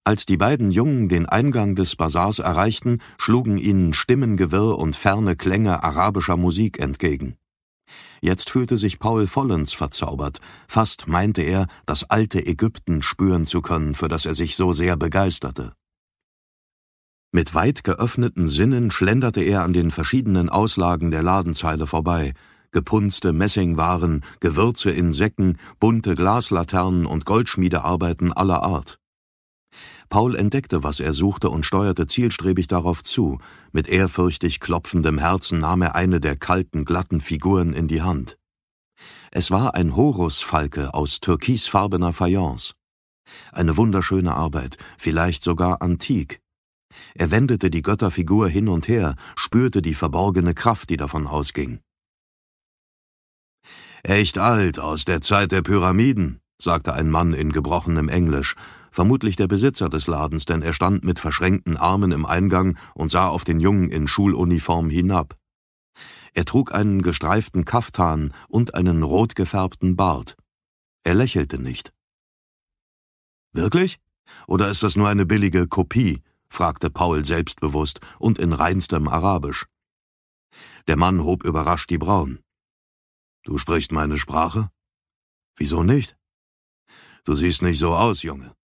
Als die beiden Jungen den Eingang des Basars erreichten, schlugen ihnen Stimmengewirr und ferne Klänge arabischer Musik entgegen. Jetzt fühlte sich Paul vollends verzaubert, fast meinte er, das alte Ägypten spüren zu können, für das er sich so sehr begeisterte. Mit weit geöffneten Sinnen schlenderte er an den verschiedenen Auslagen der Ladenzeile vorbei, gepunzte Messingwaren, Gewürze in Säcken, bunte Glaslaternen und Goldschmiedearbeiten aller Art. Paul entdeckte, was er suchte und steuerte zielstrebig darauf zu. Mit ehrfürchtig klopfendem Herzen nahm er eine der kalten, glatten Figuren in die Hand. Es war ein Horusfalke aus türkisfarbener Fayence. Eine wunderschöne Arbeit, vielleicht sogar antik. Er wendete die Götterfigur hin und her, spürte die verborgene Kraft, die davon ausging. »Echt alt, aus der Zeit der Pyramiden«, sagte ein Mann in gebrochenem Englisch, vermutlich der Besitzer des Ladens, denn er stand mit verschränkten Armen im Eingang und sah auf den Jungen in Schuluniform hinab. Er trug einen gestreiften Kaftan und einen rot gefärbten Bart. Er lächelte nicht. »Wirklich? Oder ist das nur eine billige Kopie?« fragte Paul selbstbewusst und in reinstem Arabisch. Der Mann hob überrascht die Brauen. »Du sprichst meine Sprache?« »Wieso nicht?« »Du siehst nicht so aus, Junge.